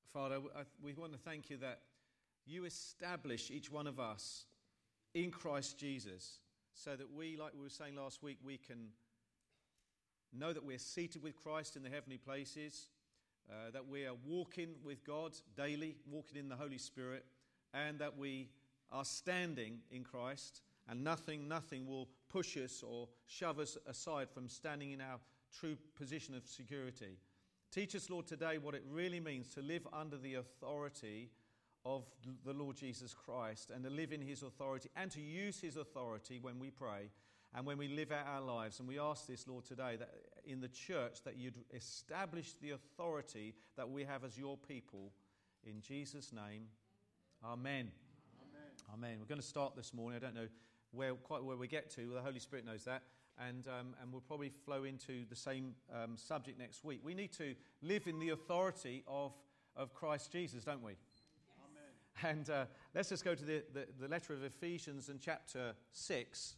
Father, we want to thank you that you establish each one of us in Christ Jesus so that we, like we were saying last week, we can know that we're seated with Christ in the heavenly places, that we are walking with God daily, walking in the Holy Spirit, and that we are standing in Christ, and nothing will push us or shove us aside from standing in our true position of security. Teach us, Lord, today what it really means to live under the authority of the Lord Jesus Christ and to live in his authority and to use his authority when we pray and when we live out our lives. And we ask this, Lord, today that in the church that you'd establish the authority that we have as your people. In Jesus' name, amen. Amen. Amen. We're going to start this morning. I don't know quite where we get to. The Holy Spirit knows that. And we'll probably flow into the same subject next week. We need to live in the authority of Christ Jesus, don't we? Yes. Amen. And let's just go to the letter of Ephesians and chapter 6.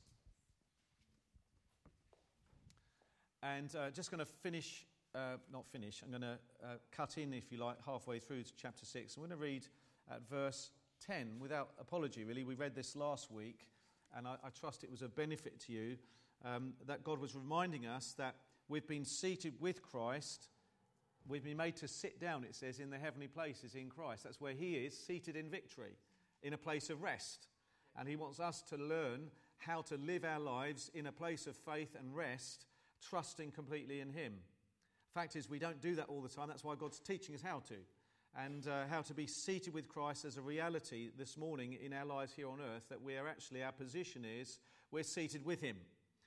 And just going to finish, I'm going to cut in, if you like, halfway through to chapter 6. I'm going to read at verse 10 without apology, really. We read this last week, and I trust it was a benefit to you. That God was reminding us that we've been seated with Christ. We've been made to sit down, it says, in the heavenly places in Christ. That's where he is, seated in victory, in a place of rest. And he wants us to learn how to live our lives in a place of faith and rest, trusting completely in him. Fact is, we don't do that all the time. That's why God's teaching us how to. And how to be seated with Christ as a reality this morning in our lives here on earth, that our position is we're seated with him.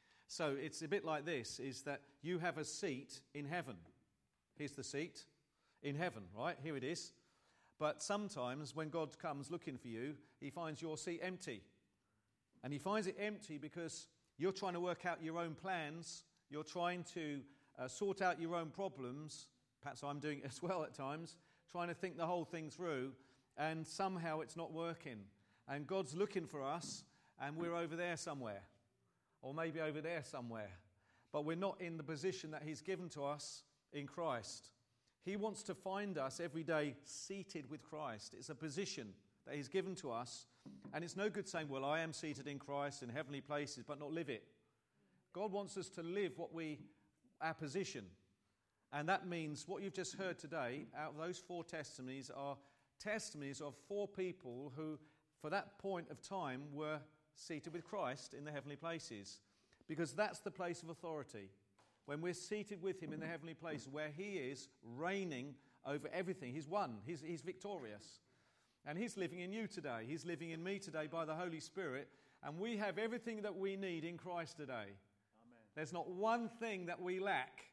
So it's a bit like this, is that you have a seat in heaven. Here's the seat in heaven, right? Here it is. But sometimes when God comes looking for you, he finds your seat empty. And he finds it empty because you're trying to work out your own plans. You're trying to sort out your own problems. Perhaps I'm doing it as well at times. Trying to think the whole thing through. And somehow it's not working. And God's looking for us and we're over there somewhere. Or maybe over there somewhere. But we're not in the position that he's given to us in Christ. He wants to find us every day seated with Christ. It's a position that he's given to us. And it's no good saying, well, I am seated in Christ in heavenly places, but not live it. God wants us to live our position. And that means what you've just heard today, out of those 4 testimonies, are testimonies of 4 people who, for that point of time, were seated with Christ in the heavenly places. Because that's the place of authority. When we're seated with him in the heavenly place, where he is reigning over everything. He's won. He's victorious. And he's living in you today. He's living in me today by the Holy Spirit. And we have everything that we need in Christ today. Amen. There's not one thing that we lack.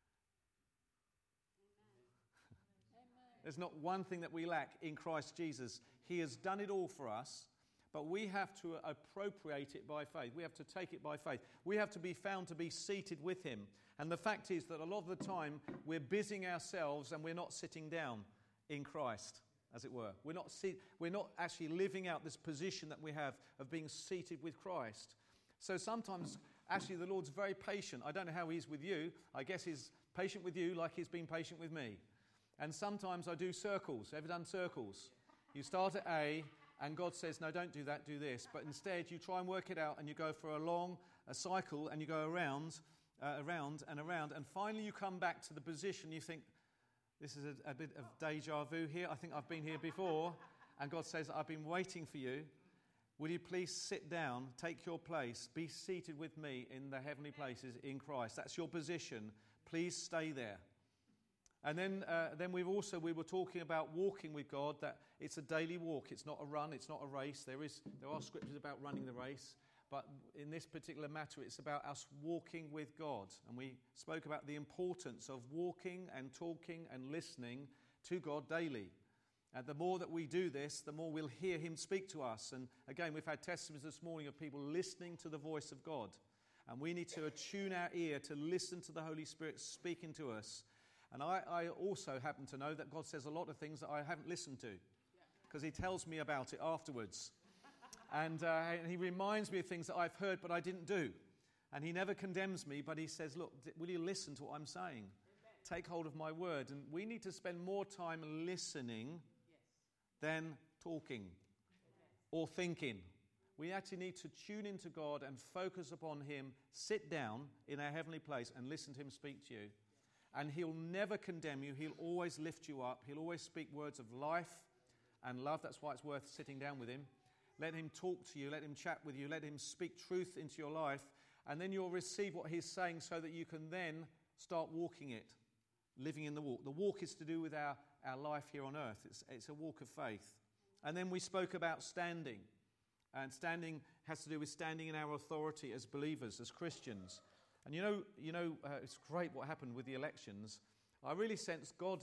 Amen. There's not one thing that we lack in Christ Jesus. He has done it all for us. But we have to appropriate it by faith. We have to take it by faith. We have to be found to be seated with him. And the fact is that a lot of the time we're busying ourselves and we're not sitting down in Christ, as it were. We're not actually living out this position that we have of being seated with Christ. So sometimes, actually, the Lord's very patient. I don't know how he's with you. I guess he's patient with you like he's been patient with me. And sometimes I do circles. Ever done circles? You start at A, and God says, no, don't do that, do this. But instead, you try and work it out, and you go for a cycle, and you go around and around. And finally, you come back to the position. You think, this is a bit of deja vu here. I think I've been here before. And God says, I've been waiting for you. Will you please sit down, take your place, be seated with me in the heavenly places in Christ. That's your position. Please stay there. And then we were talking about walking with God, that it's a daily walk. It's not a run, it's not a race. There are scriptures about running the race, but in this particular matter, it's about us walking with God. And we spoke about the importance of walking and talking and listening to God daily. And the more that we do this, the more we'll hear him speak to us. And again, we've had testimonies this morning of people listening to the voice of God. And we need to attune our ear to listen to the Holy Spirit speaking to us. And I also happen to know that God says a lot of things that I haven't listened to, because he tells me about it afterwards. And he reminds me of things that I've heard but I didn't do. And he never condemns me, but he says, look, will you listen to what I'm saying? take hold of my word. And we need to spend more time listening than talking or thinking. We actually need to tune into God and focus upon him, sit down in our heavenly place and listen to him speak to you. And he'll never condemn you. He'll always lift you up. He'll always speak words of life and love. That's why it's worth sitting down with him. Let him talk to you. Let him chat with you. Let him speak truth into your life. And then you'll receive what he's saying so that you can then start walking it, living in the walk. The walk is to do with our life here on earth. It's a walk of faith. And then we spoke about standing. And standing has to do with standing in our authority as believers, as Christians. And you know, it's great what happened with the elections. I really sense God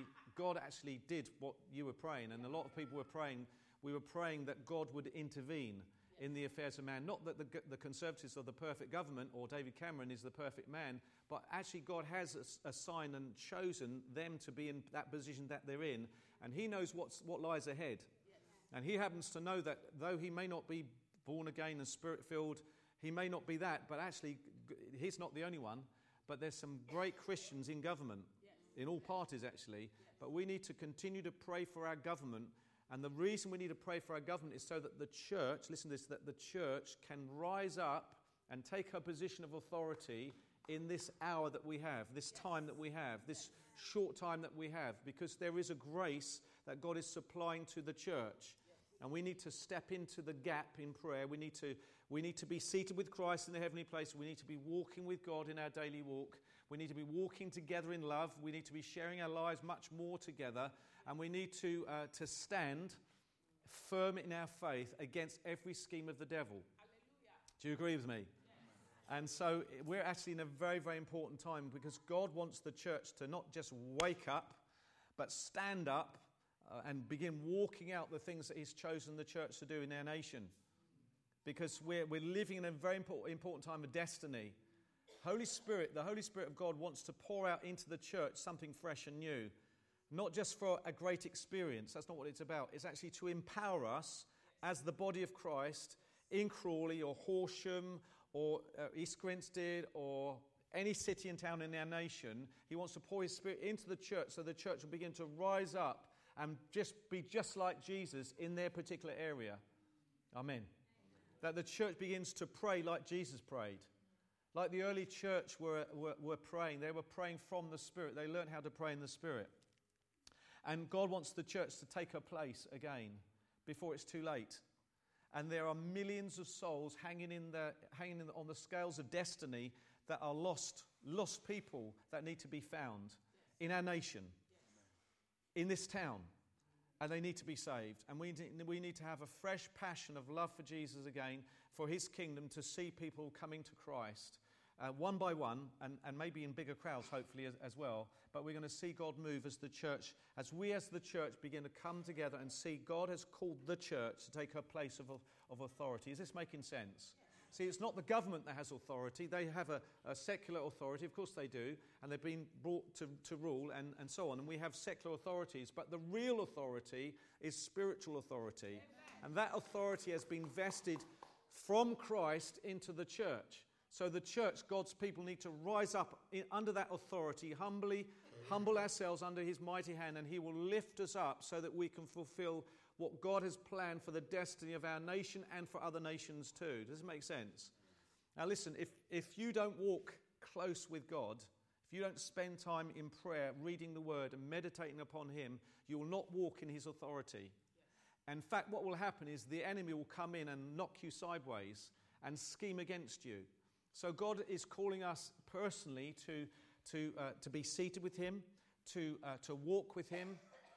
actually did what you were praying, and a lot of people were praying. We were praying that God would intervene in the affairs of man. Not that the Conservatives are the perfect government or David Cameron is the perfect man, but actually God has assigned and chosen them to be in that position that they're in, and he knows what lies ahead. And he happens to know that though he may not be born again and spirit-filled, he may not be that, but actually he's not the only one. But there's some great Christians in government, in all parties actually. But we need to continue to pray for our government. And the reason we need to pray for our government is so that the church, listen to this, that the church can rise up and take her position of authority in this hour that we have, this time that we have, this short time that we have. Because there is a grace that God is supplying to the church. And we need to step into the gap in prayer. We need to be seated with Christ in the heavenly place. We need to be walking with God in our daily walk. We need to be walking together in love. We need to be sharing our lives much more together. And we need to stand firm in our faith against every scheme of the devil. Hallelujah. Do you agree with me? Yes. And so we're actually in a very, very important time because God wants the church to not just wake up, but stand up and begin walking out the things that he's chosen the church to do in our nation. Because we're living in a very important time of destiny. The Holy Spirit of God wants to pour out into the church something fresh and new. Not just for a great experience. That's not what it's about. It's actually to empower us as the body of Christ in Crawley or Horsham or East Grinstead or any city and town in our nation. He wants to pour his Spirit into the church so the church will begin to rise up and be just like Jesus in their particular area. Amen. That the church begins to pray like Jesus prayed. Like the early church were praying. They were praying from the Spirit. They learned how to pray in the Spirit. And God wants the church to take her place again before it's too late. And there are millions of souls hanging on the scales of destiny that are lost people that need to be found in our nation. In this town, and they need to be saved. And we need to have a fresh passion of love for Jesus again, for his kingdom, to see people coming to Christ one by one, and maybe in bigger crowds, hopefully, as well. But we're going to see God move as the church begin to come together and see God has called the church to take her place of authority. Is this making sense? See, it's not the government that has authority. They have a secular authority. Of course they do. And they've been brought to rule and so on. And we have secular authorities. But the real authority is spiritual authority. Amen. And that authority has been vested from Christ into the church. So the church, God's people, need to rise up under that authority, humble ourselves under his mighty hand. And he will lift us up so that we can fulfill what God has planned for the destiny of our nation and for other nations too. Does it make sense? Now listen, if you don't walk close with God, if you don't spend time in prayer, reading the word and meditating upon him, you will not walk in his authority. In fact, what will happen is the enemy will come in and knock you sideways and scheme against you. So God is calling us personally to be seated with him, to walk with him,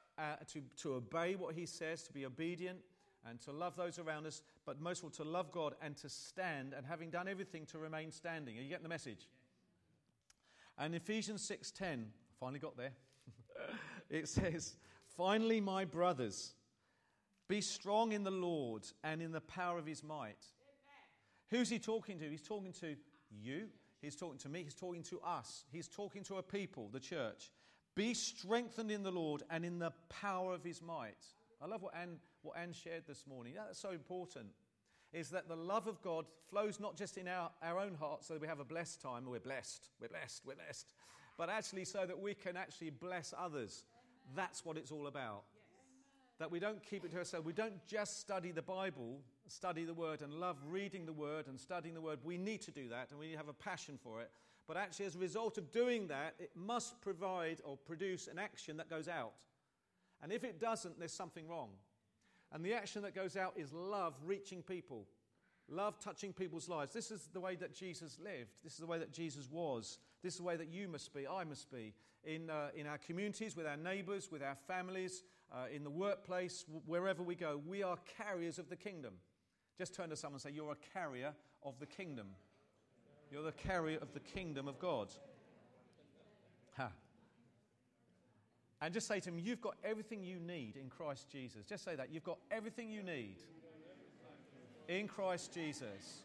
to obey what he says, to be obedient and to love those around us, but most of all to love God and to stand, and having done everything to remain standing. Are you getting the message? And Ephesians 6:10, finally got there. It says, "Finally, my brothers, be strong in the Lord and in the power of his might." Who's he talking to? He's talking to you. He's talking to me. He's talking to us. He's talking to a people, the church. Be strengthened in the Lord and in the power of his might. I love what Anne shared this morning. That's so important. Is that the love of God flows not just in our own hearts so that we have a blessed time. We're blessed. but actually so that we can actually bless others. That's what it's all about. That we don't keep it to ourselves. We don't just study the Bible, study the Word, and love reading the Word and studying the Word. We need to do that, and we need to have a passion for it. But actually, as a result of doing that, it must provide or produce an action that goes out. And if it doesn't, there's something wrong. And the action that goes out is love reaching people. Love touching people's lives. This is the way that Jesus lived. This is the way that Jesus was. This is the way that you must be, I must be. In our communities, with our neighbours, with our families, in the workplace, wherever we go, we are carriers of the kingdom. Just turn to someone and say, you're a carrier of the kingdom. You're the carrier of the kingdom of God. And just say to him, you've got everything you need in Christ Jesus. Just say that. You've got everything you need in Christ Jesus.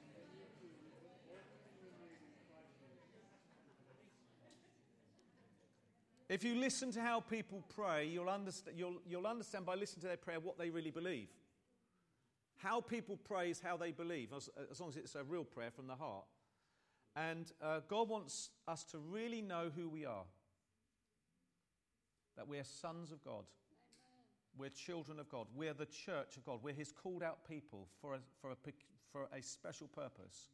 If you listen to how people pray, you'll understand by listening to their prayer what they really believe. How people pray is how they believe, as long as it's a real prayer from the heart. And God wants us to really know who we are. That we're sons of God. Amen. We're children of God. We're the church of God. We're his called out people for a special purpose.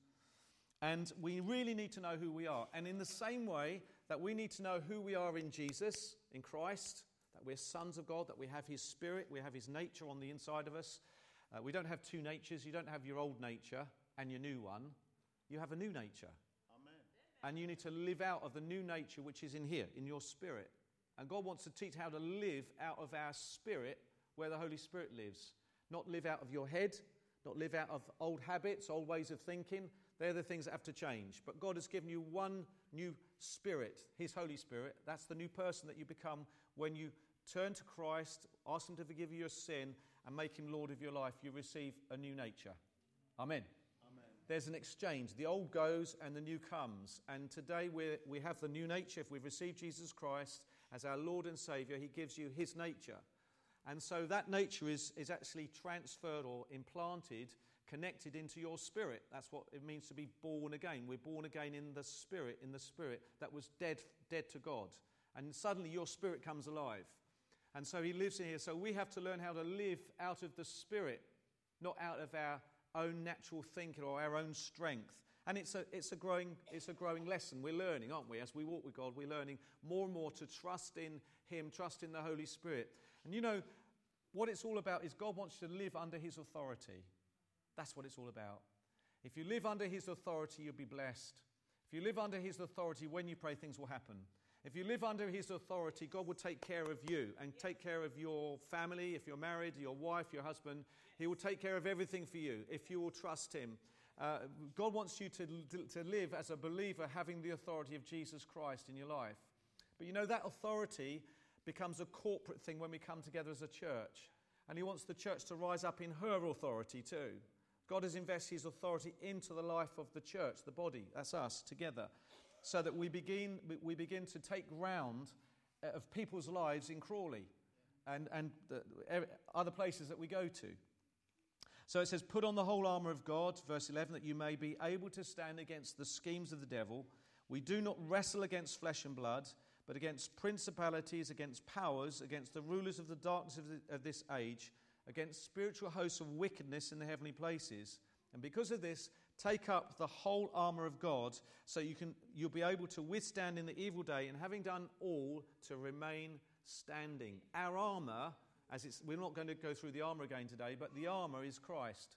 And we really need to know who we are. And in the same way that we need to know who we are in Jesus, in Christ, that we're sons of God, that we have his spirit, we have his nature on the inside of us. We don't have two natures. You don't have your old nature and your new one. You have a new nature. Amen. And you need to live out of the new nature which is in here, in your spirit. And God wants to teach how to live out of our spirit where the Holy Spirit lives. Not live out of your head, not live out of old habits, old ways of thinking. They're the things that have to change. But God has given you one new spirit, his Holy Spirit. That's the new person that you become when you turn to Christ, ask him to forgive you your sin, and make him Lord of your life. You receive a new nature. Amen. Amen. There's an exchange. The old goes and the new comes. And today we have the new nature. If we've received Jesus Christ as our Lord and Saviour, he gives you his nature. And so that nature is actually transferred or implanted, connected into your spirit. That's what it means to be born again. We're born again in the spirit that was dead to God. And suddenly your spirit comes alive. And so he lives in here. So we have to learn how to live out of the spirit, not out of our own natural thinking or our own strength. And it's a growing lesson. We're learning, aren't we? As we walk with God, we're learning more and more to trust in him, trust in the Holy Spirit. And you know, what it's all about is God wants you to live under his authority. That's what it's all about. If you live under his authority, you'll be blessed. If you live under his authority, when you pray, things will happen. If you live under his authority, God will take care of you and take care of your family. If you're married, your wife, your husband, he will take care of everything for you if you will trust him. God wants you to live as a believer having the authority of Jesus Christ in your life. But you know, that authority becomes a corporate thing when we come together as a church. And he wants the church to rise up in her authority too. God has invested his authority into the life of the church, the body, that's us, together. So that we begin to take ground of people's lives in Crawley and other places that we go to. So it says, put on the whole armour of God, verse 11, that you may be able to stand against the schemes of the devil. We do not wrestle against flesh and blood, but against principalities, against powers, against the rulers of the darkness of this age, against spiritual hosts of wickedness in the heavenly places. And because of this, take up the whole armour of God, so you'll be able to withstand in the evil day, and having done all, to remain standing. Our armour, we're not going to go through the armour again today, but the armour is Christ.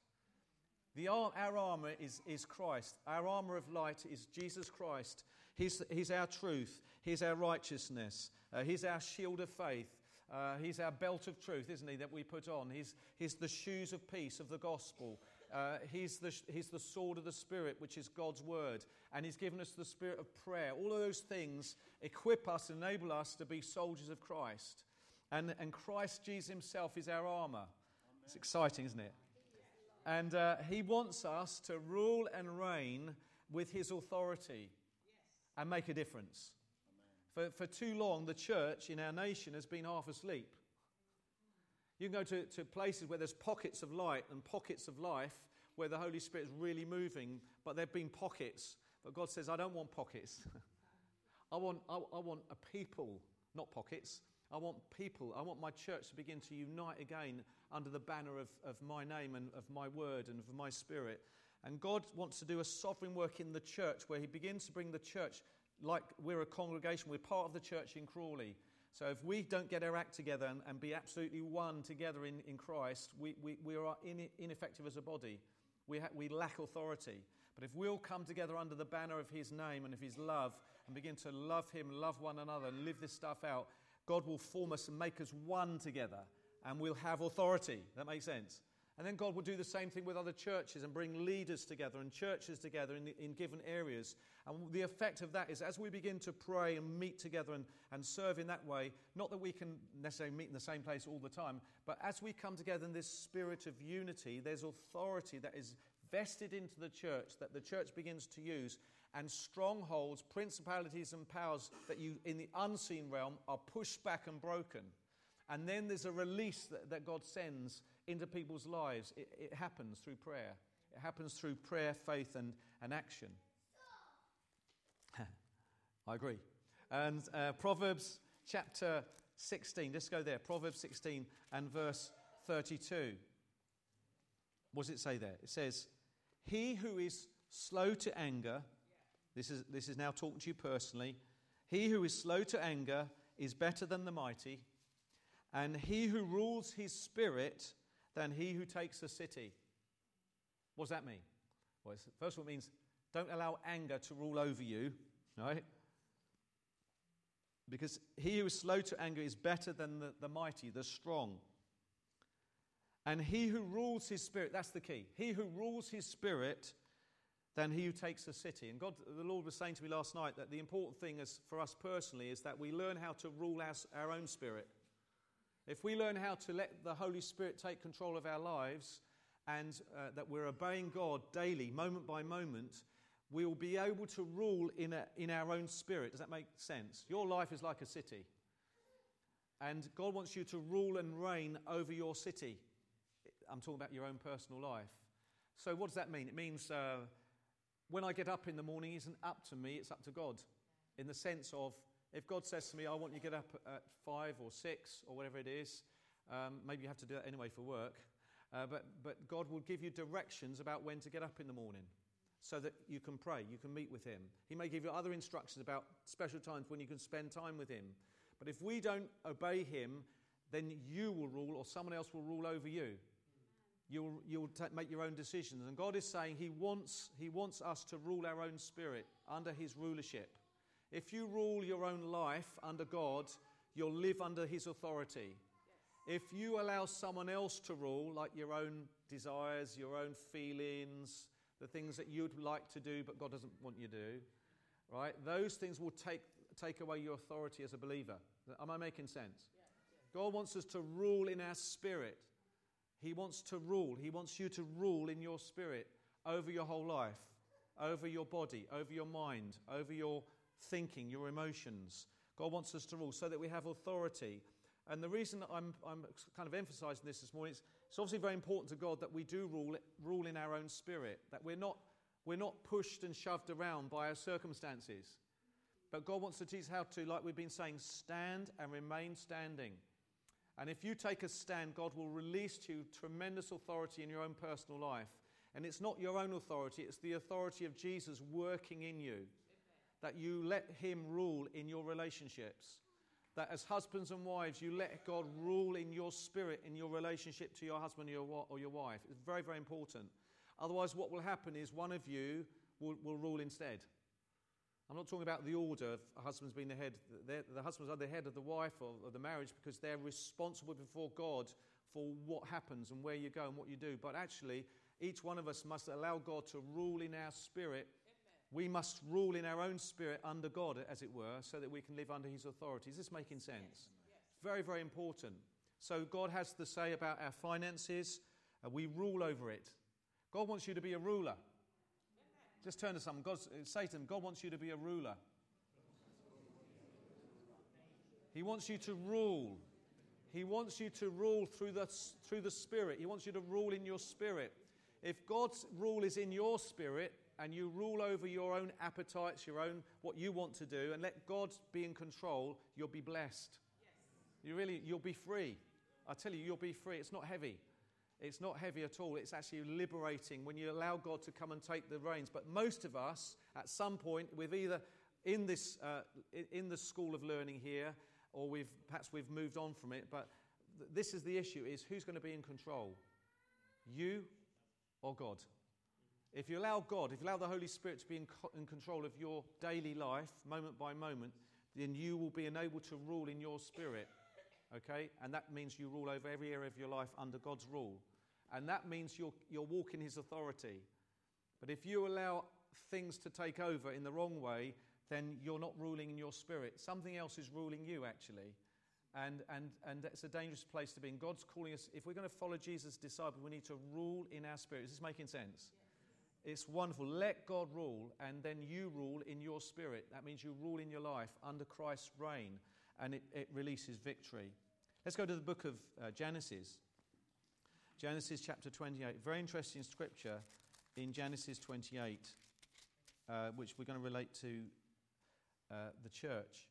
Our armour is Christ. Our armour of light is Jesus Christ. He's our truth. He's our righteousness. He's our shield of faith. He's our belt of truth, isn't he, that we put on. He's the shoes of peace of the gospel. He's the sword of the Spirit, which is God's word. And he's given us the spirit of prayer. All of those things equip us, enable us to be soldiers of Christ. And Christ Jesus himself is our armour. Amen. It's exciting, isn't it? And he wants us to rule and reign with his authority and make a difference. For too long, the church in our nation has been half asleep. You can go to places where there's pockets of light and pockets of life where the Holy Spirit is really moving, but there have been pockets. But God says, I don't want pockets. I want a people, not pockets. I want people. I want my church to begin to unite again under the banner of my name and of my word and of my spirit. And God wants to do a sovereign work in the church where he begins to bring the church, like we're a congregation, we're part of the church in Crawley. So if we don't get our act together and be absolutely one together in Christ, we are ineffective as a body. We lack authority. But if we'll come together under the banner of his name and of his love and begin to love him, love one another, and live this stuff out, God will form us and make us one together, and we'll have authority. That makes sense? And then God will do the same thing with other churches and bring leaders together and churches together in given areas. And the effect of that is as we begin to pray and meet together and serve in that way, not that we can necessarily meet in the same place all the time, but as we come together in this spirit of unity, there's authority that is vested into the church, that the church begins to use, and strongholds, principalities and powers that you in the unseen realm are pushed back and broken. And then there's a release that God sends into people's lives. It happens through prayer. It happens through prayer, faith, and action. I agree. And Proverbs chapter 16, let's go there. Proverbs 16 and verse 32. What does it say there? It says, he who is slow to anger, this is now talking to you personally, he who is slow to anger is better than the mighty, and he who rules his spirit than he who takes a city. What does that mean? Well, first of all, it means don't allow anger to rule over you, right? Because he who is slow to anger is better than the mighty, the strong. And he who rules his spirit, that's the key. He who rules his spirit than he who takes a city. And God, the Lord was saying to me last night that the important thing is, for us personally, is that we learn how to rule our own spirit. If we learn how to let the Holy Spirit take control of our lives and that we're obeying God daily, moment by moment, we will be able to rule in our own spirit. Does that make sense? Your life is like a city. And God wants you to rule and reign over your city. I'm talking about your own personal life. So what does that mean? It means when I get up in the morning, it isn't up to me, it's up to God. In the sense of, if God says to me, I want you to get up at 5 or 6 or whatever it is, maybe you have to do that anyway for work, but God will give you directions about when to get up in the morning so that you can pray, you can meet with him. He may give you other instructions about special times when you can spend time with him. But if we don't obey him, then you will rule or someone else will rule over you. You'll make your own decisions. And God is saying he wants us to rule our own spirit under his rulership. If you rule your own life under God, you'll live under his authority. If you allow someone else to rule, like your own desires, your own feelings, the things that you'd like to do but God doesn't want you to do, right? Those things will take away your authority as a believer. Am I making sense? God wants us to rule in our spirit. He wants to rule. He wants you to rule in your spirit over your whole life, over your body, over your mind, over your thinking, your emotions. God wants us to rule so that we have authority. And the reason that I'm kind of emphasizing this morning is it's obviously very important to God that we do rule in our own spirit, that we're not pushed and shoved around by our circumstances. But God wants to teach us how to, like we've been saying, stand and remain standing. And if you take a stand, God will release to you tremendous authority in your own personal life. And it's not your own authority, it's the authority of Jesus working in you. Amen. That you let him rule in your relationships. That as husbands and wives, you let God rule in your spirit, in your relationship to your husband or your wife. It's very, very important. Otherwise, what will happen is one of you will rule instead. I'm not talking about the order of husbands being the head. The husbands are the head of the wife or of the marriage because they're responsible before God for what happens and where you go and what you do. But actually, each one of us must allow God to rule in our spirit. Amen. We must rule in our own spirit under God, as it were, so that we can live under his authority. Is this making sense? Yes. It's very, very important. So God has the say about our finances. We rule over it. God wants you to be a ruler. Just turn to someone. Say to them, God wants you to be a ruler. He wants you to rule. He wants you to rule through the Spirit. He wants you to rule in your spirit. If God's rule is in your spirit, and you rule over your own appetites, your own what you want to do, and let God be in control, you'll be blessed. You'll be free. I tell you, you'll be free. It's not heavy. It's not heavy at all. It's actually liberating when you allow God to come and take the reins. But most of us, at some point, we've either in the school of learning here, or perhaps we've moved on from it. But this is the issue: is who's going to be in control, you or God? If you allow God, if you allow the Holy Spirit to be in control of your daily life, moment by moment, then you will be enabled to rule in your spirit. Okay? And that means you rule over every area of your life under God's rule. And that means you'll walk in his authority. But if you allow things to take over in the wrong way, then you're not ruling in your spirit. Something else is ruling you, actually. And that's a dangerous place to be. And God's calling us, if we're going to follow Jesus' disciple, we need to rule in our spirit. Is this making sense? Yes. It's wonderful. Let God rule, and then you rule in your spirit. That means you rule in your life under Christ's reign, and it releases victory. Let's go to the book of Genesis. Genesis chapter 28. Very interesting scripture in Genesis 28, which we're going to relate to the church.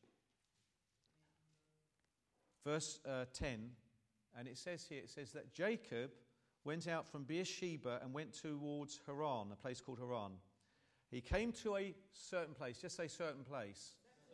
Verse 10, and it says that Jacob went out from Beersheba and went towards Haran, a place called Haran. He came to a certain place. Just say certain place.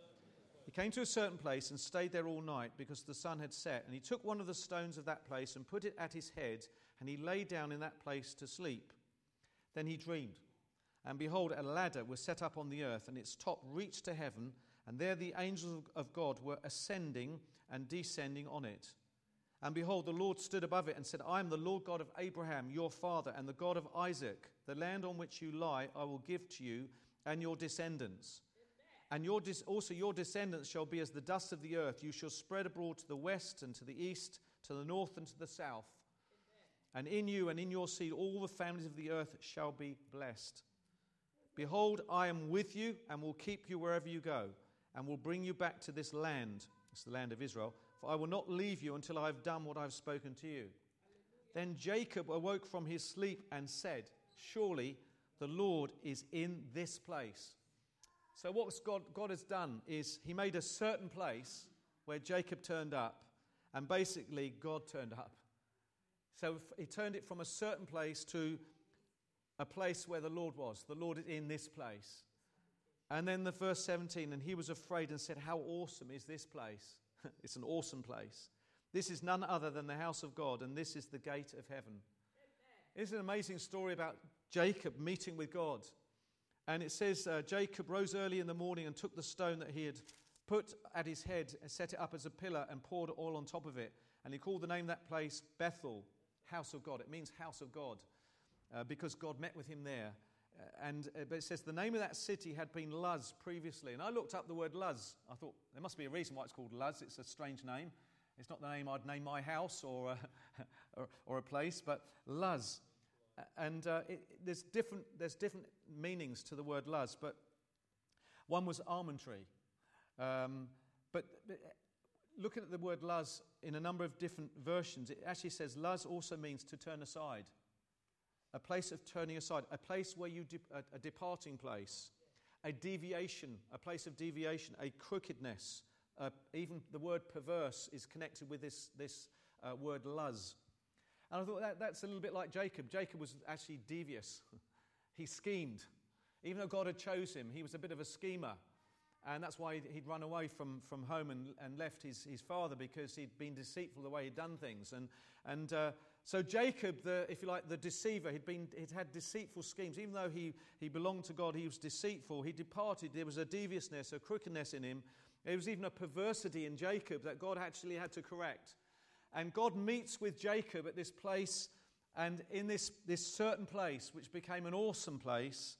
He came to a certain place and stayed there all night because the sun had set. And he took one of the stones of that place and put it at his head, and he lay down in that place to sleep. Then he dreamed. And behold, a ladder was set up on the earth, and its top reached to heaven, and there the angels of God were ascending and descending on it. And behold, the Lord stood above it and said, I am the Lord God of Abraham, your father, and the God of Isaac. The land on which you lie I will give to you and your descendants. And also your descendants shall be as the dust of the earth. You shall spread abroad to the west and to the east, to the north and to the south. And in you and in your seed all the families of the earth shall be blessed. Behold, I am with you and will keep you wherever you go, and will bring you back to this land. It's the land of Israel. For I will not leave you until I have done what I have spoken to you. Then Jacob awoke from his sleep and said, surely the Lord is in this place. So what God has done is he made a certain place where Jacob turned up, and basically God turned up. So he turned it from a certain place to a place where the Lord was. The Lord is in this place. And then the verse 17, and he was afraid and said, how awesome is this place? It's an awesome place. This is none other than the house of God, and this is the gate of heaven. It's an amazing story about Jacob meeting with God. And it says, Jacob rose early in the morning and took the stone that he had put at his head and set it up as a pillar and poured oil on top of it. And he called the name of that place Bethel, house of God. It means house of God because God met with him there. But it says the name of that city had been Luz previously. And I looked up the word Luz. I thought there must be a reason why it's called Luz. It's a strange name. It's not the name I'd name my house or a place, but Luz. And there's different meanings to the word Luz. But one was almond tree. But looking at the word Luz in a number of different versions, it actually says Luz also means to turn aside. A place of turning aside, a place where a departing place, a deviation, a place of deviation, a crookedness. Even the word perverse is connected with this word Luz. And I thought that's a little bit like Jacob. Jacob was actually devious. He schemed. Even though God had chose him, he was a bit of a schemer. And that's why he'd run away from home and left his father, because he'd been deceitful the way he'd done things. So Jacob, if you like, the deceiver, he'd had deceitful schemes. Even though he belonged to God, he was deceitful. He departed. There was a deviousness, a crookedness in him. There was even a perversity in Jacob that God actually had to correct. And God meets with Jacob at this place, and in this certain place, which became an awesome place,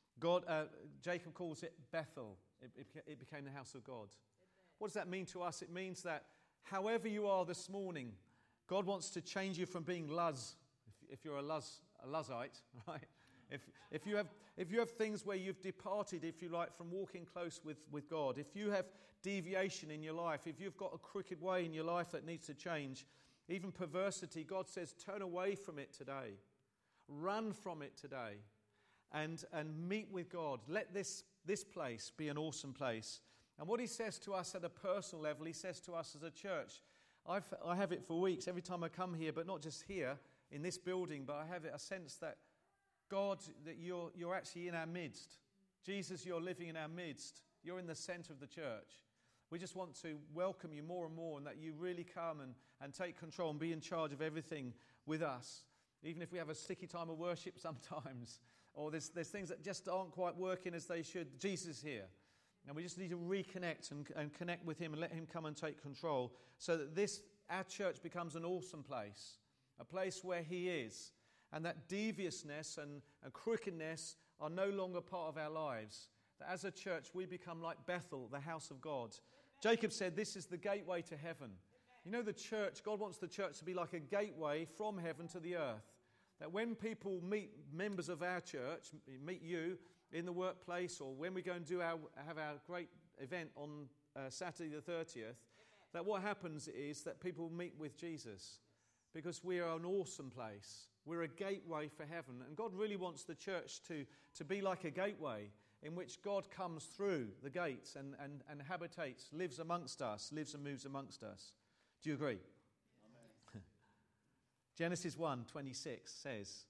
Jacob calls it Bethel. It became the house of God. What does that mean to us? It means that however you are this morning, God wants to change you from being Luz, if you're a Luzite, right? If you have things where you've departed, if you like, from walking close with God, if you have deviation in your life, if you've got a crooked way in your life that needs to change, even perversity, God says, turn away from it today. Run from it today. and meet with God. Let this place be an awesome place. And what he says to us at a personal level, he says to us as a church. I have it for weeks, every time I come here, but not just here in this building, but I have a sense that God, that you're actually in our midst. Jesus, you're living in our midst. You're in the center of the church. We just want to welcome you more and more, and that you really come and take control and be in charge of everything with us. Even if we have a sticky time of worship sometimes, or there's things that just aren't quite working as they should, Jesus is here. And we just need to reconnect and connect with him and let him come and take control, so that our church becomes an awesome place, a place where he is, and that deviousness and crookedness are no longer part of our lives. That as a church we become like Bethel, the house of God. Jacob said this is the gateway to heaven. You know, the church, God wants the church to be like a gateway from heaven to the earth. That when people meet members of our church, meet you in the workplace, or when we go and have our great event on Saturday the 30th, that what happens is that people meet with Jesus, because we are an awesome place. We're a gateway for heaven, and God really wants the church to be like a gateway in which God comes through the gates and habitates, lives amongst us, lives and moves amongst us. Do you agree? Amen. Genesis 1:26 says,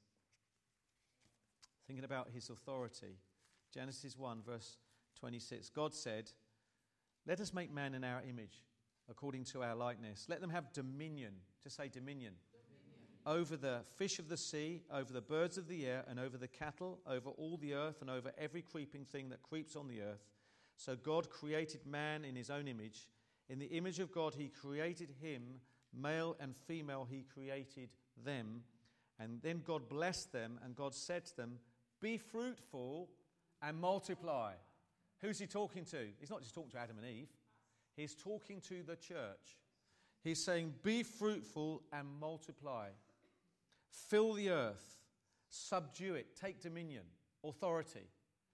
thinking about his authority, Genesis 1 verse 26, God said, "Let us make man in our image, according to our likeness. Let them have dominion," just say dominion, "over the fish of the sea, over the birds of the air, and over the cattle, over all the earth, and over every creeping thing that creeps on the earth." So God created man in his own image. In the image of God he created him, male and female he created them. And then God blessed them, and God said to them, "Be fruitful and multiply." Who's he talking to? He's not just talking to Adam and Eve. He's talking to the church. He's saying, be fruitful and multiply. Fill the earth, subdue it, take dominion, authority,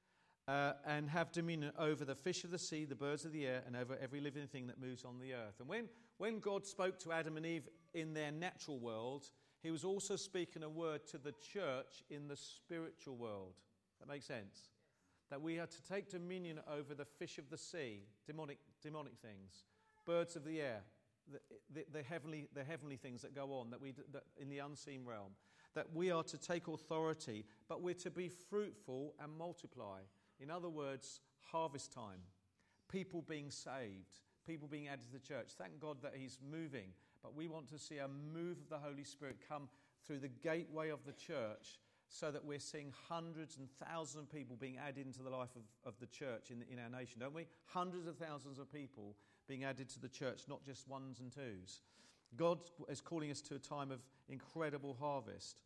and have dominion over the fish of the sea, the birds of the air, and over every living thing that moves on the earth. And when God spoke to Adam and Eve in their natural world, he was also speaking a word to the church in the spiritual world. That makes sense? That we are to take dominion over the fish of the sea, demonic things, birds of the air, the heavenly things that go on, that in the unseen realm. That we are to take authority, but we're to be fruitful and multiply. In other words, harvest time, people being saved, people being added to the church. Thank God that he's moving, but we want to see a move of the Holy Spirit come through the gateway of the church, so that we're seeing hundreds and thousands of people being added into the life of the church in our nation, don't we? Hundreds of thousands of people being added to the church, not just ones and twos. God is calling us to a time of incredible harvest.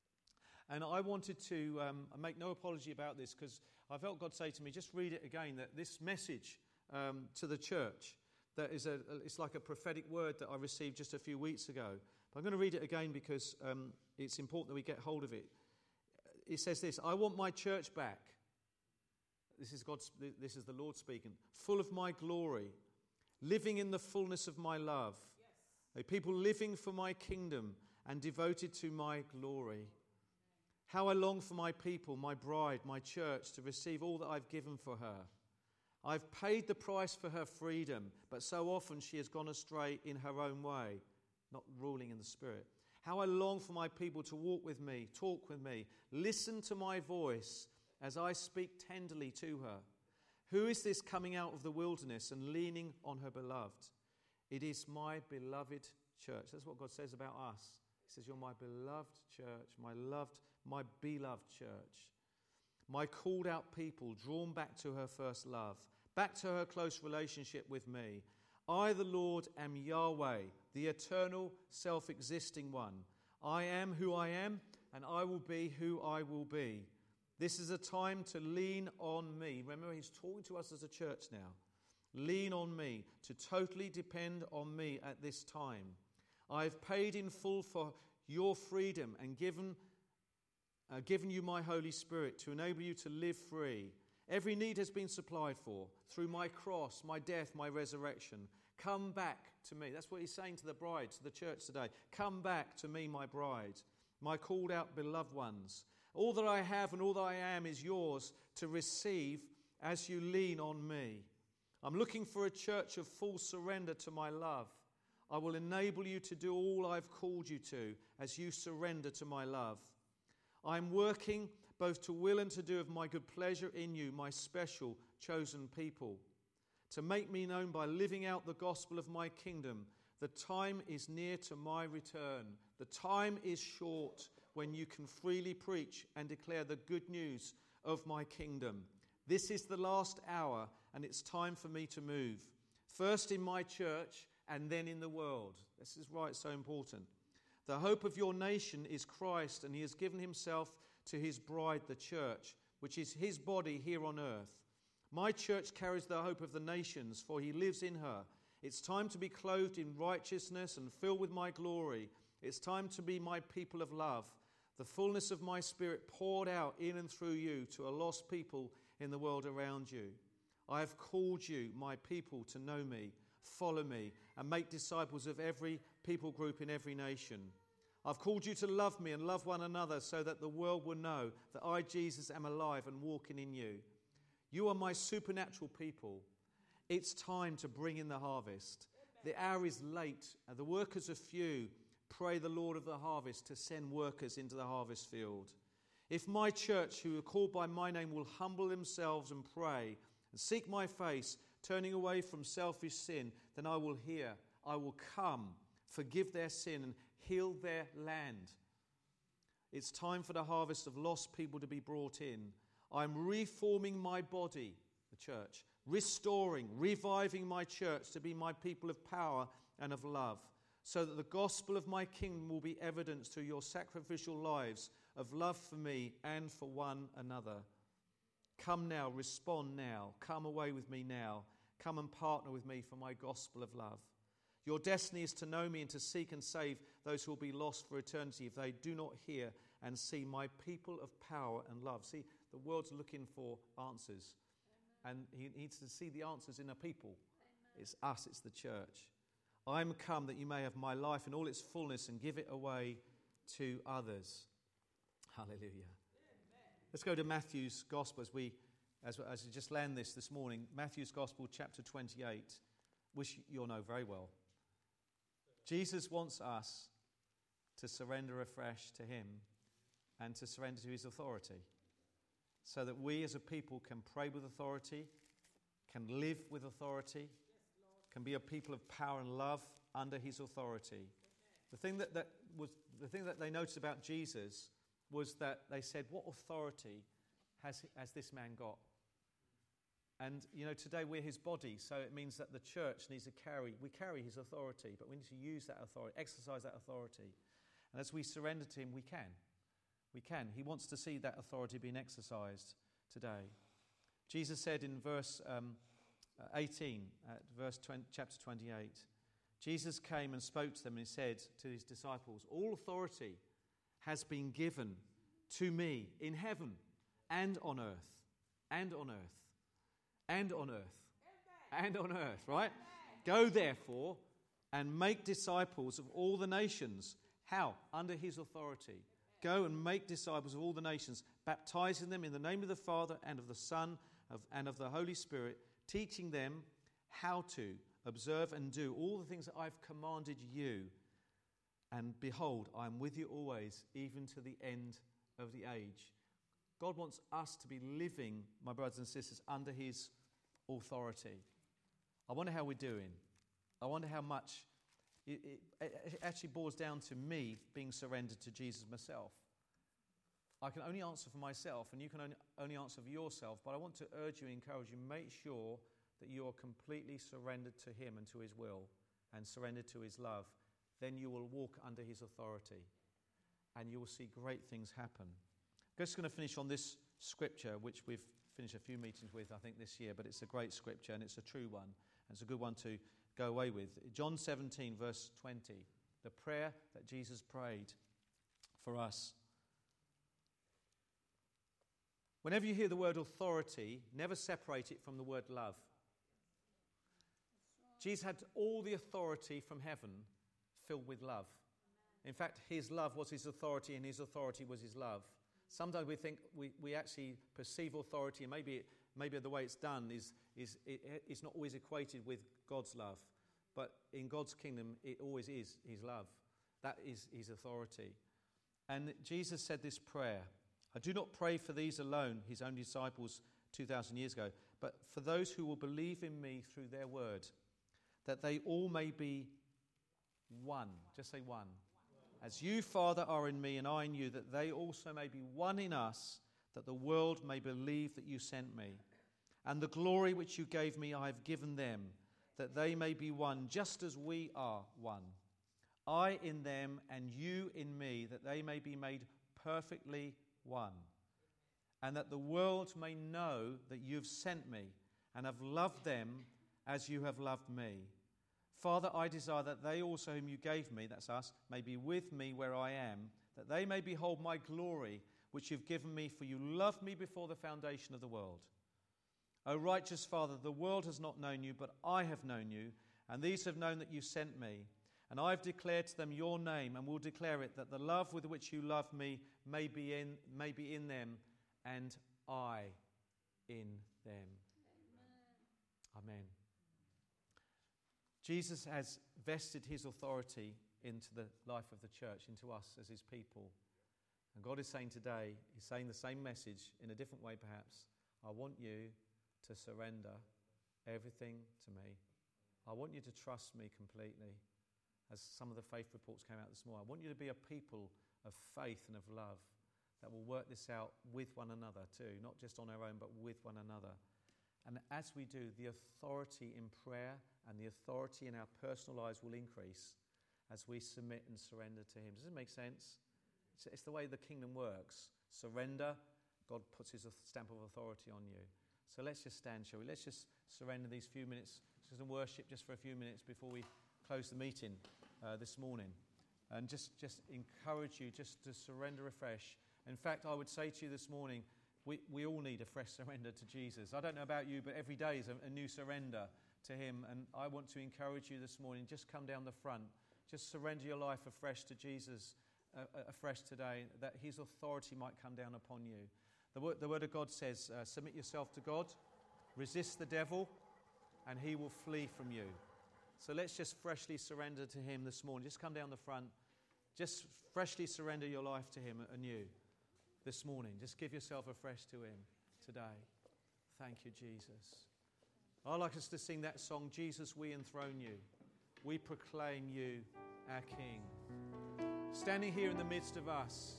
And I wanted to make no apology about this, because I felt God say to me, just read it again, that this message to the church, that is it's like a prophetic word that I received just a few weeks ago. But I'm going to read it again because it's important that we get hold of it. It says this: "I want my church back." This is the Lord speaking. "Full of my glory, living in the fullness of my love. Yes. People living for my kingdom and devoted to my glory. How I long for my people, my bride, my church, to receive all that I've given for her. I've paid the price for her freedom, but so often she has gone astray in her own way, not ruling in the Spirit. How I long for my people to walk with me, talk with me, listen to my voice as I speak tenderly to her. Who is this coming out of the wilderness and leaning on her beloved? It is my beloved church." That's what God says about us. He says, "You're my beloved church, my beloved church. My called out people, drawn back to her first love, back to her close relationship with me. I, the Lord, am Yahweh, the eternal, self-existing one. I am who I am, and I will be who I will be. This is a time to lean on me." Remember, he's talking to us as a church now. "Lean on me, to totally depend on me at this time. I have paid in full for your freedom and given you my Holy Spirit to enable you to live free. Every need has been supplied for through my cross, my death, my resurrection. Come back to me." That's what he's saying to the bride, to the church today. "Come back to me, my bride, my called out beloved ones. All that I have and all that I am is yours to receive as you lean on me. I'm looking for a church of full surrender to my love. I will enable you to do all I've called you to as you surrender to my love. I'm working both to will and to do of my good pleasure in you, my special chosen people, to make me known by living out the gospel of my kingdom. The time is near to my return. The time is short when you can freely preach and declare the good news of my kingdom. This is the last hour, and it's time for me to move. First in my church, and then in the world. This is why it's so important. The hope of your nation is Christ, and he has given himself to his bride, the church, which is his body here on earth. My church carries the hope of the nations, for he lives in her. It's time to be clothed in righteousness and filled with my glory. It's time to be my people of love. The fullness of my spirit poured out in and through you to a lost people in the world around you. I have called you, my people, to know me, follow me, and make disciples of every people group in every nation. I've called you to love me and love one another so that the world will know that I, Jesus, am alive and walking in you. You are my supernatural people. It's time to bring in the harvest. The hour is late and the workers are few. Pray the Lord of the harvest to send workers into the harvest field. If my church, who are called by my name, will humble themselves and pray and seek my face, turning away from selfish sin, then I will hear, I will come, forgive their sin and heal their land. It's time for the harvest of lost people to be brought in. I'm reforming my body, the church, restoring, reviving my church to be my people of power and of love, so that the gospel of my kingdom will be evidence to your sacrificial lives of love for me and for one another. Come now, respond now, come away with me now, come and partner with me for my gospel of love. Your destiny is to know me and to seek and save those who will be lost for eternity if they do not hear and see my people of power and love. See, the world's looking for answers. Amen. And he needs to see the answers in a people. Amen. It's us, it's the church. I'm come that you may have my life in all its fullness and give it away to others. Hallelujah. Amen. Let's go to Matthew's Gospel as we just land this morning. Matthew's Gospel, chapter 28, which you'll know very well. Jesus wants us to surrender afresh to him and to surrender to his authority, so that we as a people can pray with authority, can live with authority, can be a people of power and love under his authority. The thing that they noticed about Jesus was that they said, what authority has this man got? And, today we're his body, so it means that the church needs to carry his authority, but we need to use that authority, exercise that authority. And as we surrender to him, we can. He wants to see that authority being exercised today. Jesus said in verse 18, chapter 28, Jesus came and spoke to them and he said to his disciples, all authority has been given to me in heaven and on earth, and on earth. And on earth. And on earth, right? Go therefore and make disciples of all the nations. How? Under his authority. Go and make disciples of all the nations, baptizing them in the name of the Father and of the Son and of the Holy Spirit, teaching them how to observe and do all the things that I've commanded you. And behold, I am with you always, even to the end of the age. God wants us to be living, my brothers and sisters, under his authority. I wonder how we're doing. I wonder how much it actually boils down to me being surrendered to Jesus myself. I can only answer for myself, and you can only answer for yourself, but I want to urge you, encourage you, make sure that you are completely surrendered to him and to his will, and surrendered to his love. Then you will walk under his authority, and you will see great things happen. I'm just going to finish on this scripture, which we've finished a few meetings with, I think, this year, but it's a great scripture, and it's a true one, and it's a good one to go away with. John 17, verse 20, the prayer that Jesus prayed for us. Whenever you hear the word authority, never separate it from the word love. Jesus had all the authority from heaven filled with love. In fact, his love was his authority, and his authority was his love. Sometimes we think we actually perceive authority, and maybe the way it's done it's not always equated with God's love. But in God's kingdom, it always is his love. That is his authority. And Jesus said this prayer, I do not pray for these alone, his own disciples 2,000 years ago, but for those who will believe in me through their word, that they all may be one. Just say one. As you, Father, are in me and I in you, that they also may be one in us, that the world may believe that you sent me. And the glory which you gave me I have given them, that they may be one, just as we are one. I in them and you in me, that they may be made perfectly one. And that the world may know that you have sent me and have loved them as you have loved me. Father, I desire that they also whom you gave me, that's us, may be with me where I am, that they may behold my glory, which you've given me, for you loved me before the foundation of the world. O righteous Father, the world has not known you, but I have known you, and these have known that you sent me. And I have declared to them your name, and will declare it, that the love with which you love me may be in them, and I in them. Amen. Jesus has vested his authority into the life of the church, into us as his people. And God is saying today, he's saying the same message in a different way perhaps. I want you to surrender everything to me. I want you to trust me completely. As some of the faith reports came out this morning, I want you to be a people of faith and of love that will work this out with one another too, not just on our own, but with one another. And as we do, the authority in prayer and the authority in our personal lives will increase as we submit and surrender to him. Does it make sense? It's the way the kingdom works. Surrender, God puts his stamp of authority on you. So let's just stand, shall we? Let's just surrender these few minutes, just worship just for a few minutes before we close the meeting this morning. And just encourage you just to surrender afresh. In fact, I would say to you this morning, we all need a fresh surrender to Jesus. I don't know about you, but every day is a new surrender to him. And I want to encourage you this morning, just come down the front. Just surrender your life afresh to Jesus afresh today, that his authority might come down upon you. The word of God says, submit yourself to God, resist the devil, and he will flee from you. So let's just freshly surrender to him this morning. Just come down the front. Just freshly surrender your life to him anew this morning. Just give yourself afresh to him today. Thank you, Jesus. I'd like us to sing that song, Jesus, we enthrone you. We proclaim you our King. Standing here in the midst of us.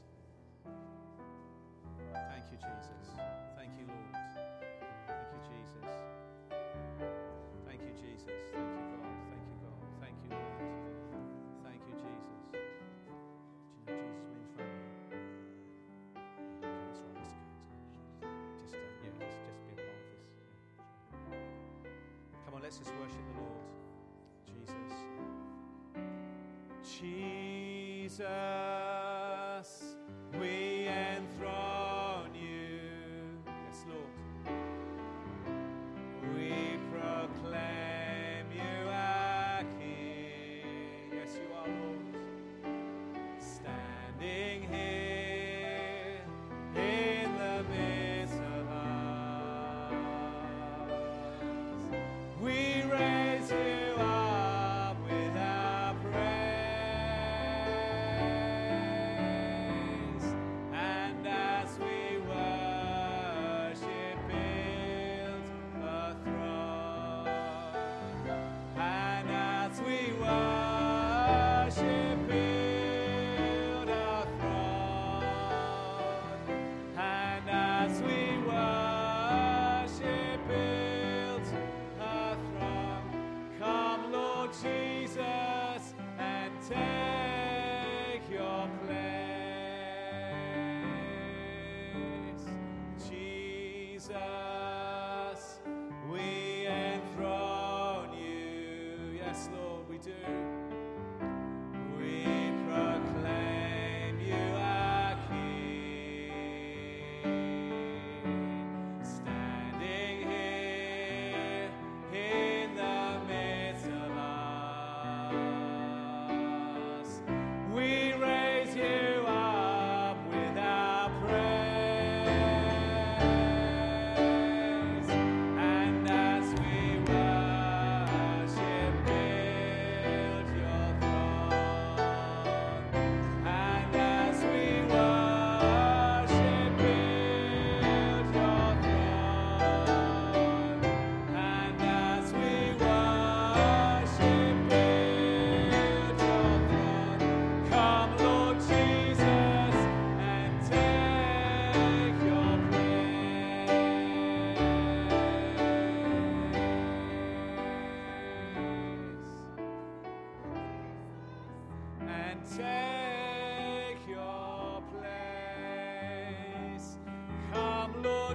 Thank you, Jesus. Thank you, Lord. Thank you, Jesus. Thank you, Jesus. Thank you, God. Thank you, God. Thank you, Lord. Thank you, Jesus. Do you know Jesus, we enthrone you? Okay, that's right. Let's go. Just be a part of this. Come on, let's just worship the Lord. Jesus. Jesus, we enthrone you. Yes, Lord. We proclaim you our King. Yes, you are, Lord. Standing here in the midst of us, we raise you up with our praise. And as we worship, build a throne. And as we worship, build a throne. And as we worship, build a throne. Come, Lord Jesus, and take your place. Jesus, we enthrone you. Yes, Lord, we do. We proclaim you our King. Standing here in the midst of us, we raise you up with our praise.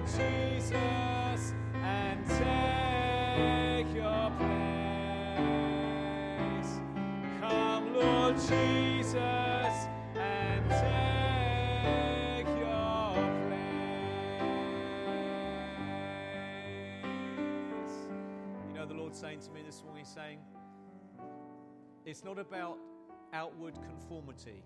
Jesus, and take your place. Come, Lord Jesus, and take your place. You know, the Lord's saying to me this morning, He's saying, it's not about outward conformity.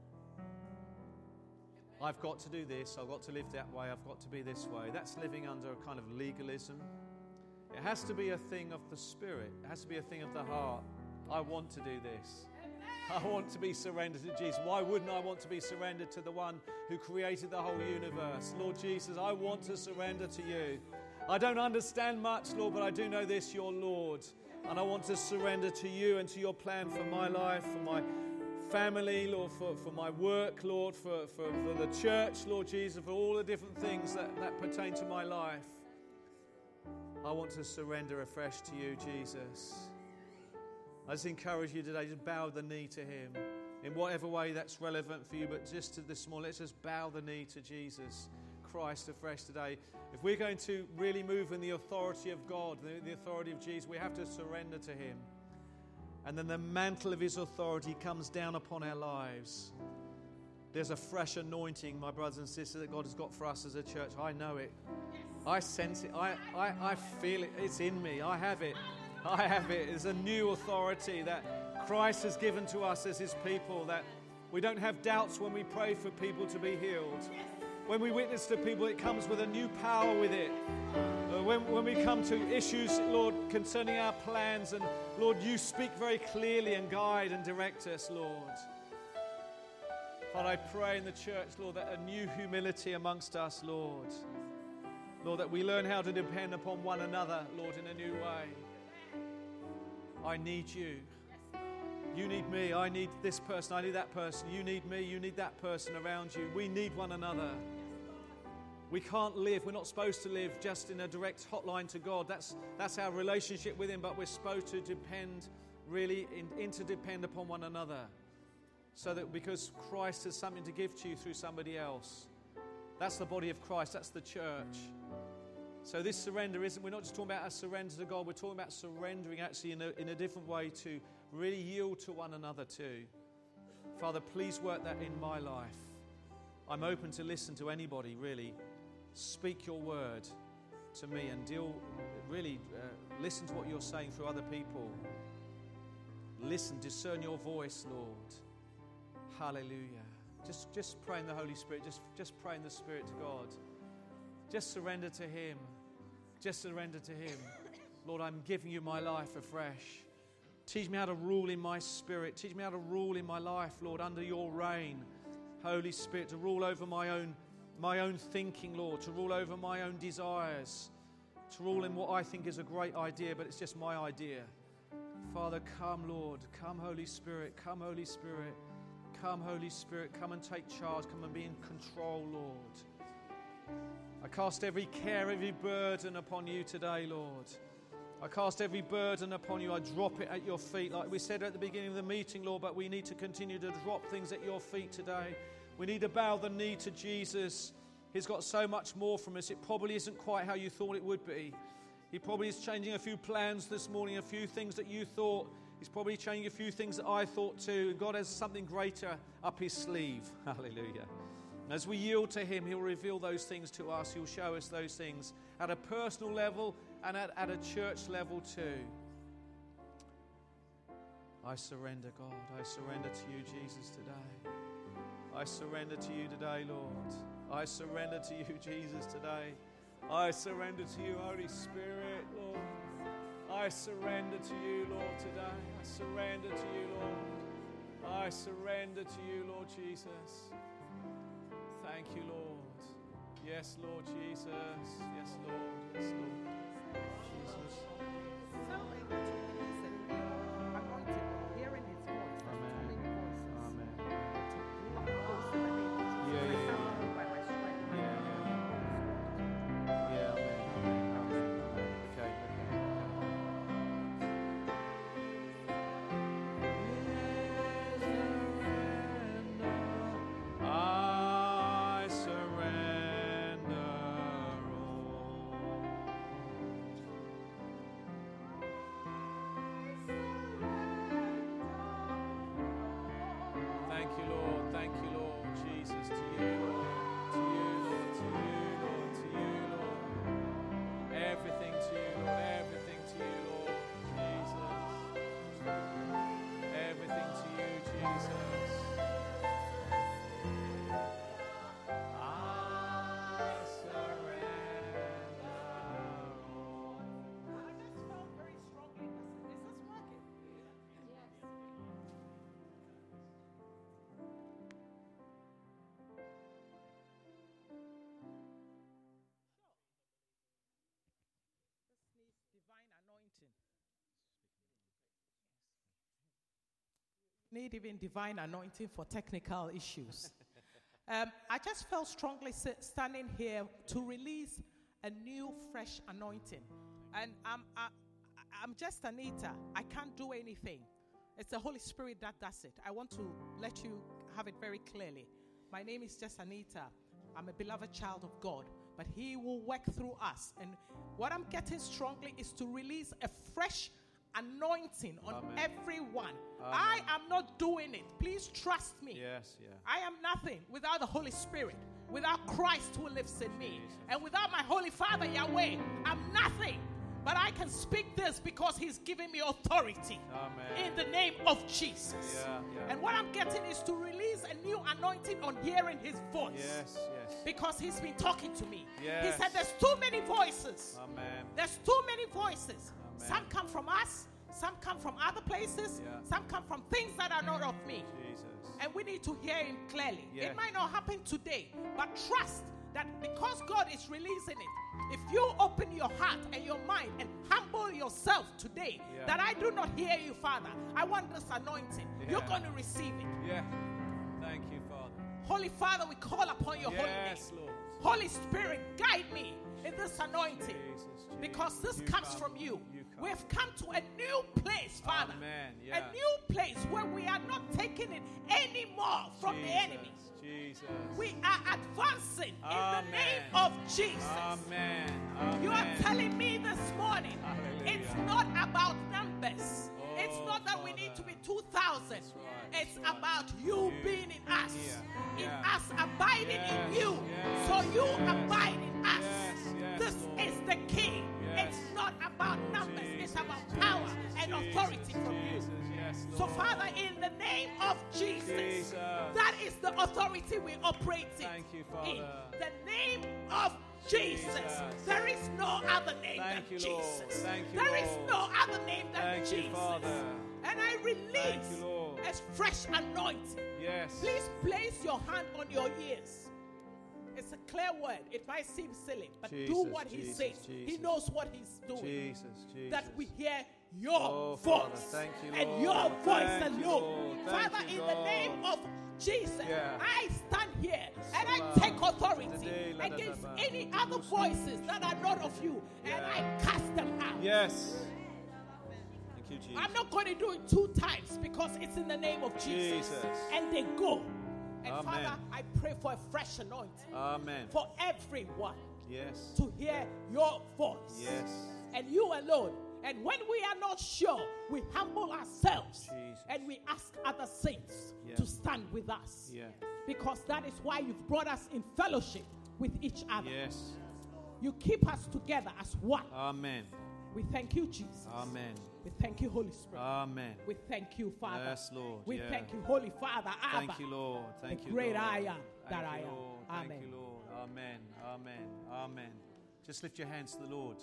I've got to do this, I've got to live that way, I've got to be this way. That's living under a kind of legalism. It has to be a thing of the Spirit. It has to be a thing of the heart. I want to do this. I want to be surrendered to Jesus. Why wouldn't I want to be surrendered to the one who created the whole universe? Lord Jesus, I want to surrender to you. I don't understand much, Lord, but I do know this, you're Lord. And I want to surrender to you and to your plan for my life, for my family, Lord, for my work, Lord, for the church, Lord Jesus, for all the different things that pertain to my life. I want to surrender afresh to you, Jesus. I just encourage you today, just bow the knee to Him in whatever way that's relevant for you, but just this morning, let's just bow the knee to Jesus Christ afresh today. If we're going to really move in the authority of God, the authority of Jesus, we have to surrender to Him. And then the mantle of His authority comes down upon our lives. There's a fresh anointing, my brothers and sisters, that God has got for us as a church. I know it. I sense it. I feel it. It's in me. I have it. I have it. It's a new authority that Christ has given to us as His people, that we don't have doubts when we pray for people to be healed. When we witness to people, it comes with a new power with it. When we come to issues, Lord, concerning our plans, and Lord, you speak very clearly and guide and direct us, Lord. Father, I pray in the church, Lord, that a new humility amongst us, Lord. Lord, that we learn how to depend upon one another, Lord, in a new way. I need you. You need me. I need this person. I need that person. You need me. You need that person around you. We need one another. We can't live. We're not supposed to live just in a direct hotline to God. That's our relationship with Him, but we're supposed to depend, really interdepend upon one another. So that because Christ has something to give to you through somebody else. That's the body of Christ. That's the church. So this surrender we're not just talking about a surrender to God. We're talking about surrendering actually in a different way to really yield to one another too. Father, please work that in my life. I'm open to listen to anybody, really. Speak your word to me and listen to what you're saying through other people. Listen, discern your voice, Lord. Hallelujah. Just pray in the Holy Spirit. Just pray in the Spirit to God. Just surrender to Him. Just surrender to Him. Lord, I'm giving you my life afresh. Teach me how to rule in my spirit. Teach me how to rule in my life, Lord, under your reign. Holy Spirit, to rule over my own thinking, Lord, to rule over my own desires, to rule in what I think is a great idea, but it's just my idea. Father, come, Lord. Come, Holy Spirit. Come, Holy Spirit. Come, Holy Spirit. Come and take charge. Come and be in control, Lord. I cast every care, every burden upon you today, Lord. I cast every burden upon you. I drop it at your feet, like we said at the beginning of the meeting, Lord, but we need to continue to drop things at your feet today. We need to bow the knee to Jesus. He's got so much more from us. It probably isn't quite how you thought it would be. He probably is changing a few plans this morning, a few things that you thought. He's probably changing a few things that I thought too. God has something greater up His sleeve. Hallelujah. As we yield to Him, He'll reveal those things to us. He'll show us those things at a personal level and at a church level too. I surrender, God. I surrender to you, Jesus, today. I surrender to you today, Lord. I surrender to you, Jesus, today. I surrender to you, Holy Spirit, Lord. I surrender to you, Lord, today. I surrender to you, Lord. I surrender to you, Lord Jesus. Thank you, Lord. Yes, Lord Jesus. Yes, Lord. Yes, Lord. Jesus. So able to release an anointing, hearing His voice. Amen. Amen. Yeah, Yeah, yeah, yeah. By my strength. Yeah, amen. Amen. Okay. I surrender all. need even divine anointing for technical issues. I just felt strongly standing here to release a new, fresh anointing. And I'm just Anita. I can't do anything. It's the Holy Spirit that does it. I want to let you have it very clearly. My name is just Anita. I'm a beloved child of God, but He will work through us. And what I'm getting strongly is to release a fresh anointing on everyone. I am not doing it. Please trust me. Yes, yeah. I am nothing without the Holy Spirit, without Christ who lives in me, and without my Holy Father Yahweh. I'm nothing. But I can speak this because He's giving me authority. Amen. In the name of Jesus. Yeah, yeah. And what I'm getting is to release a new anointing on hearing His voice. Yes, yes. Because He's been talking to me. Yes. He said there's too many voices. Amen. There's too many voices. Amen. Some come from us. Some come from other places. Yeah. Some come from things that are not of me. Jesus. And we need to hear Him clearly. Yeah. It might not happen today, but trust that because God is releasing it, if you open your heart and your mind and humble yourself today, that I do not hear you, Father, I want this anointing. Yeah. You're going to receive it. Yeah. Thank you, Father. Holy Father, we call upon your holy name. Yes, Lord. Holy Spirit, guide me in this anointing. Jesus, Because this you comes come. from you. come. We've come to a new place, Father. Amen. Yeah. A new place where we are not taking it anymore from the enemy. Jesus. We are advancing in Amen. the name of Jesus. Amen. Amen. You are telling me this morning, Hallelujah. it's not about numbers. Oh, It's not that we Father. need to be 2,000. That's right, It's that's right. about you being in us. Yeah, In yeah. us abiding in Yes, you. yes, So you yes. abide in us. Yes, yes, This Lord. is the key. Yes. It's not about numbers. Jesus, It's about power and Jesus, authority from you. Jesus, yes, So, Lord. Father, in the name of Jesus, Jesus. that is the authority we operate in. Thank you, Father. In the name of Jesus. Jesus. There is no other name Thank than you, Lord. Jesus. Thank you, There is Lord. no other name than Thank you, Jesus. Father. And I Thank release you, Lord. a fresh anointing. Yes. Please place your hand on your ears. It's a clear word. It might seem silly, but do Jesus, what He Jesus, says. He Jesus. knows what He's doing. Jesus, Jesus. That we hear your Oh, voice Father, thank you, and Lord. your voice Thank you, alone. Lord. Thank Father, you, in the God. name of Jesus, Yeah. I stand here and I Salah. take authority Today, la, da, da, against ba. any other voices that are not of you, and Yeah. I cast them out. Yes. Thank you, Jesus. I'm not going to do it 2 times because it's in the name of Jesus. Jesus. And they go. And Amen. Father, I pray for a fresh anointing Amen. for everyone Yes. to hear your voice. Yes. And you alone. And when we are not sure, we humble ourselves Jesus. and we ask other saints Yeah. to stand with us. Yeah. Because that is why you've brought us in fellowship with each other. Yes. You keep us together as one. Amen. We thank you, Jesus. Amen. We thank you, Holy Spirit. Amen. We thank you, Father. Yes, Lord. We Yeah. thank you, Holy Father. Abba. Thank you, Lord. Thank The you, great Lord. I am that Thank I you, am. Lord. Amen. Thank you, Lord. Amen. Amen. Amen. Just lift your hands to the Lord.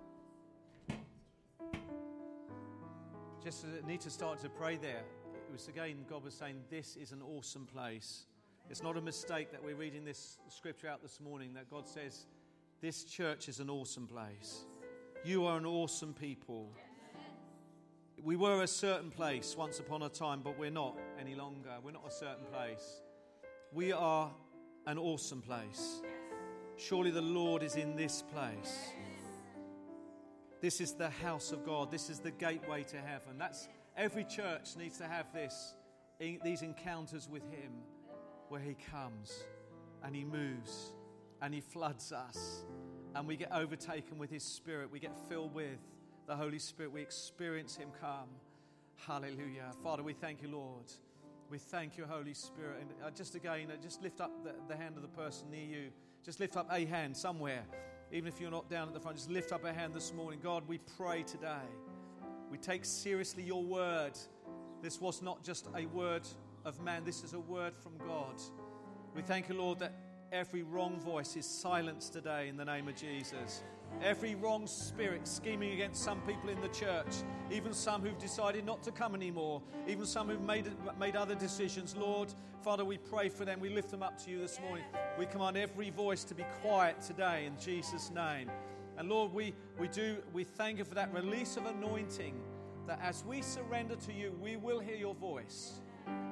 Just need to start to pray there. It was again, God was saying, this is an awesome place. It's not a mistake that we're reading this scripture out this morning, that God says, this church is an awesome place. You are an awesome people. We were a certain place once upon a time, but we're not any longer. We're not a certain place. We are an awesome place. Surely the Lord is in this place. This is the house of God. This is the gateway to heaven. That's every church needs to have these encounters with Him, where He comes and He moves and He floods us, and we get overtaken with His Spirit. We get filled with the Holy Spirit. We experience Him come. Hallelujah. Father, we thank you, Lord. We thank you, Holy Spirit. And just lift up the hand of the person near you. Just lift up a hand somewhere. Even if you're not down at the front, just lift up a hand this morning. God, we pray today. We take seriously your word. This was not just a word of man. This is a word from God. We thank you, Lord, that every wrong voice is silenced today in the name of Jesus. Every wrong spirit scheming against some people in the church, even some who've decided not to come anymore, even some who've made other decisions. Lord, Father, we pray for them. We lift them up to you this morning. We command every voice to be quiet today in Jesus' name. And Lord, we thank you for that release of anointing, that as we surrender to you, we will hear your voice.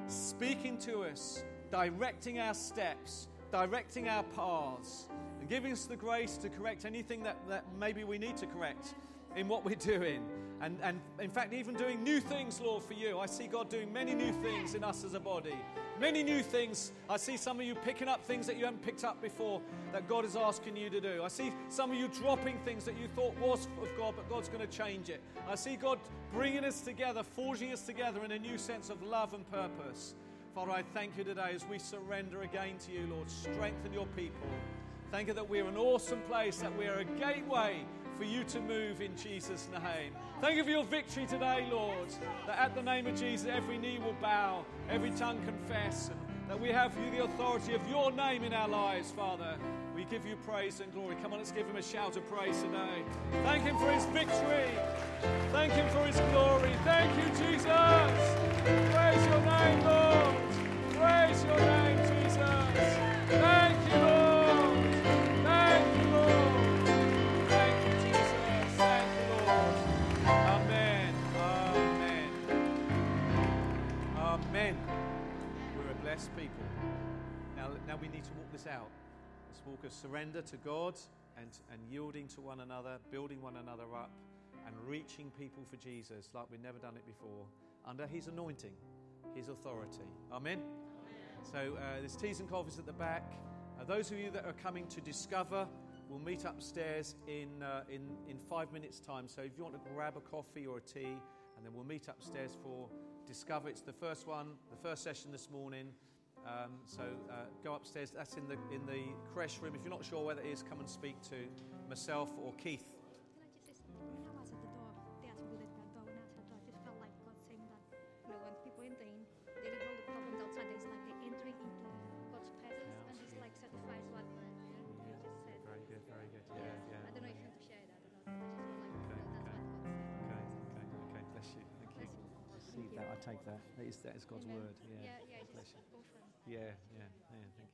speaking to us, directing our steps, directing our paths, and giving us the grace to correct anything that maybe we need to correct in what we're doing. And in fact, even doing new things, Lord, for you. I see God doing many new things in us as a body. Many new things. I see some of you picking up things that you haven't picked up before that God is asking you to do. I see some of you dropping things that you thought was of God, but God's going to change it. I see God bringing us together, forging us together in a new sense of love and purpose. Father, I thank you today as we surrender again to you, Lord. Strengthen your people. Thank you that we're an awesome place, that we're a gateway for you to move in Jesus' name. Thank you for your victory today, Lord, that at the name of Jesus, every knee will bow, every tongue confess, and that we have you the authority of your name in our lives, Father. We give you praise and glory. Come on, let's give him a shout of praise today. Thank him for his victory. Thank him for his glory. Thank you, Jesus. Praise your name, Lord. Praise your name, Jesus. Thank you, Lord. Thank you, Lord. Thank you, Jesus. Thank you, Lord. Amen. Amen. Amen. We're a blessed people. Now we need to walk this out. Let's walk a surrender to God and yielding to one another, building one another up, and reaching people for Jesus like we've never done it before, under his anointing, his authority. Amen? So there's teas and coffees at the back. Those of you that are coming to Discover will meet upstairs in 5 minutes' time. So if you want to grab a coffee or a tea, and then we'll meet upstairs for Discover. It's the first one, the first session this morning. So go upstairs. That's in the creche room. If you're not sure where that is, come and speak to myself or Keith. When I was at the door, they asked me that door. When I answered the door, I just felt like God saying that, when people enter in, they leave all the problems outside. It's like they're entering into God's presence, and this like satisfies what you just said. Very good, very good. Yeah. Yeah. I don't know if you want to share that or not. I just feel like that's what God said. Okay. Bless you. Thank you. Bless you. Receive that. I take that. That is God's Amen. word. Yeah. Yeah, Bless just you. confirm. Yeah. Thank